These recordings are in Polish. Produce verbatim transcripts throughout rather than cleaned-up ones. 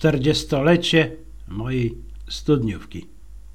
czterdziestolecie mojej studniówki.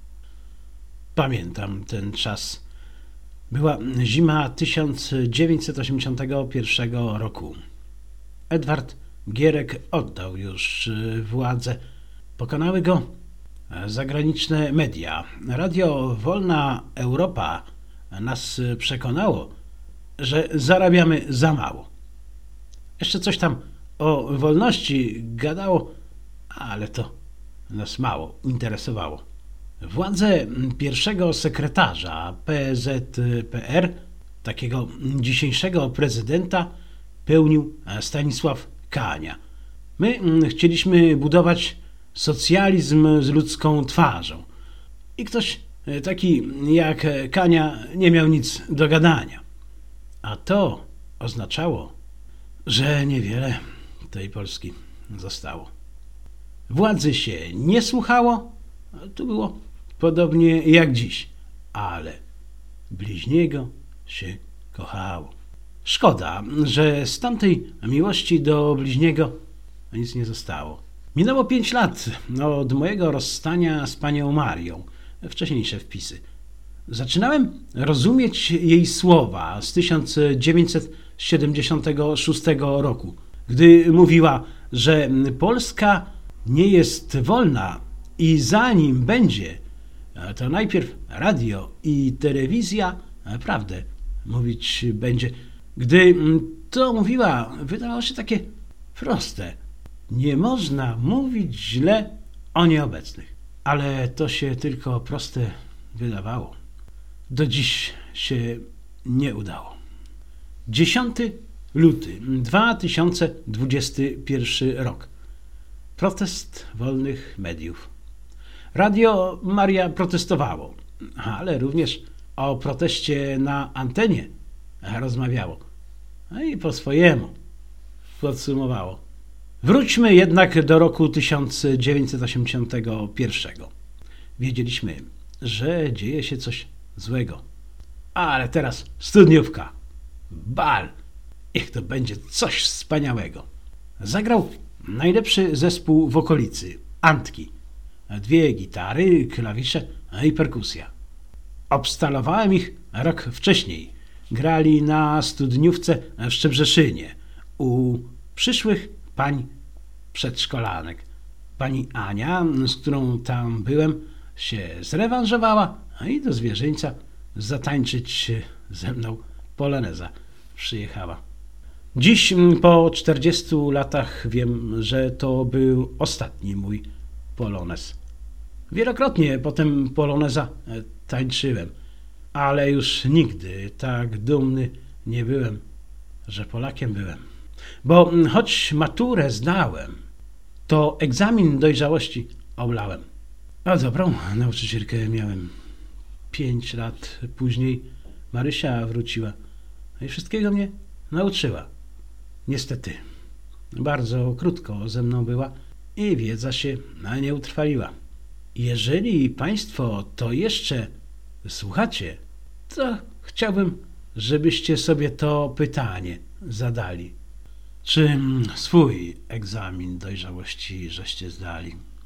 Pamiętam ten czas. Była zima tysiąc dziewięćset osiemdziesiątego pierwszego roku. Edward Gierek oddał już władzę. Pokonały go zagraniczne media. Radio Wolna Europa nas przekonało, że zarabiamy za mało. Jeszcze coś tam o wolności gadało, ale to nas mało interesowało. Władzę pierwszego sekretarza P Z P R, takiego dzisiejszego prezydenta, pełnił Stanisław Kania. My chcieliśmy budować socjalizm z ludzką twarzą. I ktoś taki jak Kania nie miał nic do gadania. A to oznaczało, że niewiele tej Polski zostało. Władzy się nie słuchało, tu było podobnie jak dziś, ale bliźniego się kochało. Szkoda, że z tamtej miłości do bliźniego nic nie zostało. Minęło pięć lat od mojego rozstania z panią Marią, wcześniejsze wpisy. Zaczynałem rozumieć jej słowa z tysiąc dziewięćset siedemdziesiątego szóstego roku, gdy mówiła, że Polska nie jest wolna i zanim będzie, to najpierw radio i telewizja prawdę mówić będzie. Gdy to mówiła, wydawało się takie proste. Nie można mówić źle o nieobecnych, ale to się tylko proste wydawało. Do dziś się nie udało. dziesiątego lutego dwa tysiące dwudziesty pierwszy rok. Protest wolnych mediów. Radio Maria protestowało, ale również o proteście na antenie rozmawiało. No i po swojemu podsumowało. Wróćmy jednak do roku tysiąc dziewięćset osiemdziesiątego pierwszego. Wiedzieliśmy, że dzieje się coś złego. Ale teraz studniówka, bal, niech to będzie coś wspaniałego. Zagrał najlepszy zespół w okolicy, Antki. Dwie gitary, klawisze i perkusja. Obstalowałem ich rok wcześniej. Grali na studniówce w Szczebrzeszynie u przyszłych pań przedszkolanek. Pani Ania, z którą tam byłem, się zrewanżowała i do Zwierzyńca zatańczyć ze mną poloneza przyjechała. Dziś po czterdziestu latach wiem, że to był ostatni mój polonez. Wielokrotnie potem poloneza tańczyłem, ale już nigdy tak dumny nie byłem, że Polakiem byłem. Bo choć maturę zdałem, to egzamin dojrzałości oblałem. A dobrą nauczycielkę miałem. Pięć lat później Marysia wróciła i wszystkiego mnie nauczyła. Niestety, bardzo krótko ze mną była i wiedza się nie utrwaliła. Jeżeli Państwo to jeszcze słuchacie, to chciałbym, żebyście sobie to pytanie zadali. Czy swój egzamin dojrzałości żeście zdali?